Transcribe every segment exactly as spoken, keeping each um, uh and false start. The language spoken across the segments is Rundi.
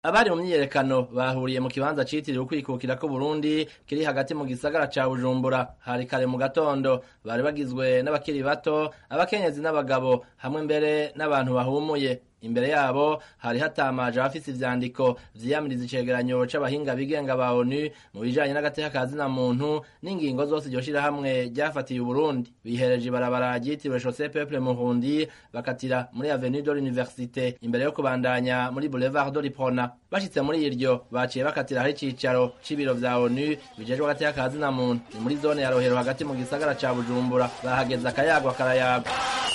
Abari mu myiyerekano bahuriye mu kibanza citiriwe ukwikukira ko Burundi kiri hagati mu gisagara ca Bujumbura. Hari kare mu gatondo, bari bagizwe n'abakiri bato, abakenyezi n'abagabo, hamwe mbere n'abantu bahumuye. Imbere yabo hari hatamaje abafise ivyandiko vyiyamiriza icegeranyo c'abahinga bigenga ba ONU mu bijanye n'agateka ka zina muntu n'ingingo zose iryo shirahamwe ryafatiye Uburundi. Bihereje ibarabara ryitiriwe Chaussée Peuple Murundi bakatira muri Avenue de l'Université imbere yo kubandanya muri Boulevard de l'Iprona. Bashitse muri iryo baciye bakatira hari icicaro c'ibiro vya ONU bijejwe agateka ka zina muntu. Ni muri zone ya Rohero hagati mu gisagara ca Bujumbura. Bahageze akayagwa karayagwa.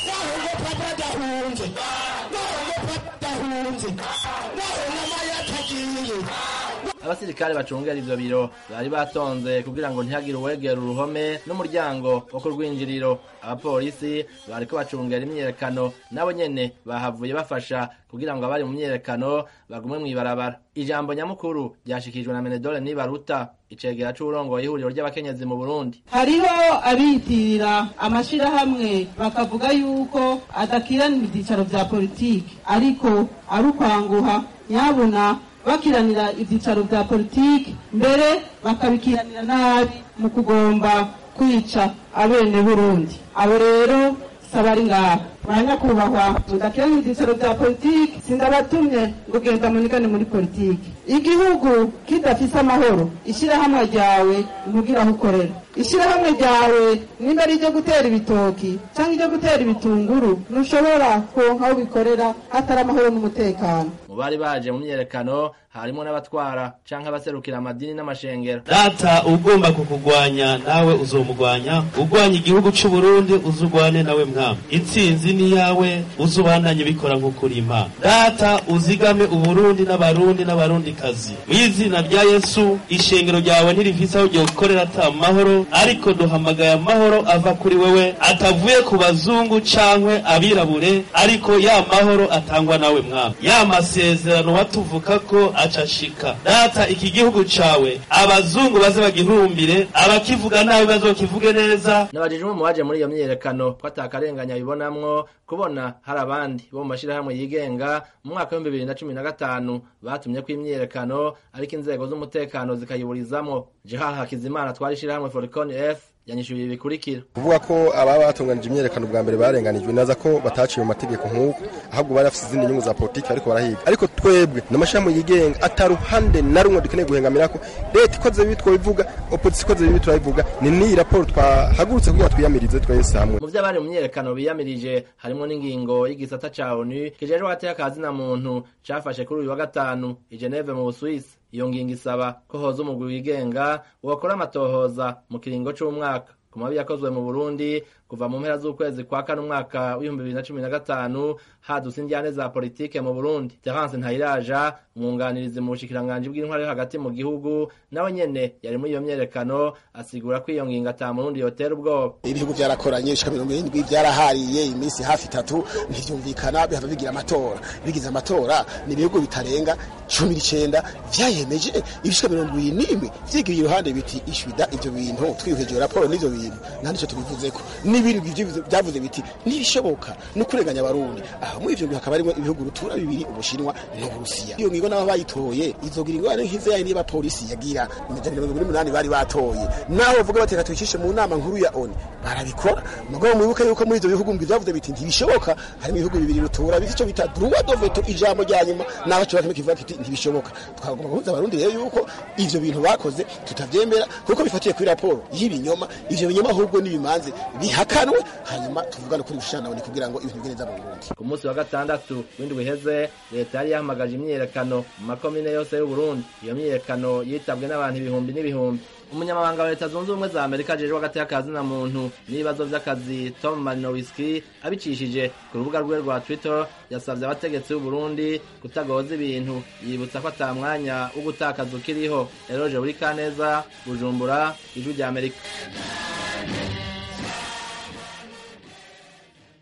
Abasirikare bacungera ivyo biro bari batonze kugira ngo ntihagire uwegera uruhome n'umuryango wo kurwinjiriro. Abapolisi bariko bacungera imyiyerekano nabo nyene bahavuye bafasha kugira ngo abari mu myiyerekano bagume mw'ibarabara. Ijambo nyamukuru ryashikijwe na Menedore Nibaruta, icegera c'urongoye ihuriro ry'abakenyezi mu Burundi. Hariho abitirira amashirahamwe bakavuga yuko adakiranira ivyicaro vya politiki, ariko ari ukwanguha nyabuna bakiranira ivyicaro vya politiki, mbere bakabikiranira nabi mu kugomba kwica abene Burundi. Abo rero sabari ngaha banyakubahwa mudakiranira ivyicaro vya politiki, sindabatumye ngo genda munigane muri politiki. Igihugu kidafise amahoro, ishirahamwe ryawe ntugira aho ukorera. Ishirahamwe ryawe nimba ari ryo gutera ibitoki canke iryo gutera ibitunguru, ntushobora kuronka aho bikorera hatari amahoro n'umutekano. Mu bari baje mu myiyerekano harimo n'abatwara canke abaserukira amadini n'amashengero. Data ugomba kukugwanya nawe uzomugwanya, ugwanya igihugu c'u Burundi uzugwane nawe mwami. Intsinzi ni yawe, uzubandanye bikora nk'ukurima. Data uzigame Uburundi n'abarundi n'abarundi kazi. Mw'izina rya Yesu, ishengero ryawe ntirifise aho ryokorera ata mahoro, ariko duhamagaye amahoro ava kuri wewe, atavuye ku bazungu cankwe abirabure, ariko ya mahoro atangwa nawe mwami. Ya masezerano watuvuka ko acashika. Data iki gihugu cawe abazungu baze bagihurumbire, abakivuga nabi bazokivuge neza. Nabajijwe mu baje muri iyo myiyerekano ko atakarenganya bibonamwo kubona hari abandi bo mu mashirahamwe yigenga mu mwaka wa bibiri na cumi na gatanu batumye ko imyiyerekano ariko inzego z'umutekano zikayiburizamwo. Jehan Hakizimana twari ishirahamwe Foricon F yanyishuye ibikurikira. Kuvuga ko aba batunganije imyerekano bwa mbere barenganijwe naza ko bataciye mu mategeko nk'uko, ahubwo bari bafite izindi nyungu za politiki ariko barahiga. Ariko twebwe n'amashami yigenga ataruhande na rumwe dukeneye guhengamira ko leta ikoze bitwo bivuga, opposition ikoze bitwo bivuga, ni ni raporo twahagurutse kugira twiyamirize twese hamwe. Mu vy'abari mu myerekano biyamirije harimo n'ingingo y'igisata ca ONU kijejwe agateka ka zina muntu cafashe kuri uyu wa gatanu i Geneve mu Busuwisi. Iyo ngingo isaba ko hoza umugwi wigenga wakora amatohoza mu kiringo c'umwaka ku mabi yakozwe mu Burundi kuva mu mpera z'ukwezi kwa kane umwaka w'ibihumbi bibiri na cumi na gatanu hadutse indyane za politike mu Burundi. Terence Ntayiraja, umwunganirizi mu bushikiranganji bw'intwaro yo hagati mu gihugu, nawe nyene yari muri iyo myerekano, asigura ko iyo ngingo ata Murundi yotera ubwoba. Ibihugu byarakoranye bishika mirongo irindwi byarahariye iminsi hafi itatu ntivyumvikana, bihava bigira amatora. Bigize amatora ni ibihugu bitarenga cumi n'icenda vyayemeje, ibishika mirongo irindwi n'imwe vyigiye iruhande biti ishwida ivyo bintu twihweje raporo n'ivyo bintu nta nico tubivuzeko. N'ibindi byavuze biti nibishoboka no kurenganya abarundi. Aha mu ivyo hakaba harimo ibihugu rutura bibiri, Ubushinwa n'Uburusiya. Iyo ngingo nabo bayitoye izogira ingorane nk'ize yayi niba polisi yagira mirongo umunani bari batoye, naho bavuga bateka twicishe mu nama nkuru ya ONU barabikora. Mugabo mwibuke yuko muri ivyo bihugu byavuze biti ntibishoboka, harimo ibihugu bibiri rutura bifite ico bita droit de veto, ijambo rya nyuma n'abacu bakime kivuga kiti ntibishoboka. Twagomba kubuza abarundi rero yuko ivyo bintu bakoze tutavyemera kuko bifatiye kuri raporo y'ibinyoma. Ivyo binyoma ahubwo nibimanze bihakanwe, hanyuma tuvugana kuri ushana ni kugira ngo ibintu bigeneza mu Burundi. Ku munsi wa gatandatu w'indwi iheze leta yari yahamagaje imyiyerekano mu makomine yose y'u Burundi. Iyo myiyerekano yitabwe n'abantu ibihumbi n'ibihumbi. Umunyamabanga wa Leta Zunze Ubumwe za Amerika ajejwe agateka ka zina muntu n'ibibazo vy'akazi Tom Malinowski abicishije ku rubuga rwe rwa Twitter yasavye abategetsi b'u Burundi kutagoza ibintu, yibutsa ko ata mwanya wo gutakaza ukiriho. Eroje Burikaneza, Bujumbura, Ijwi rya Amerika.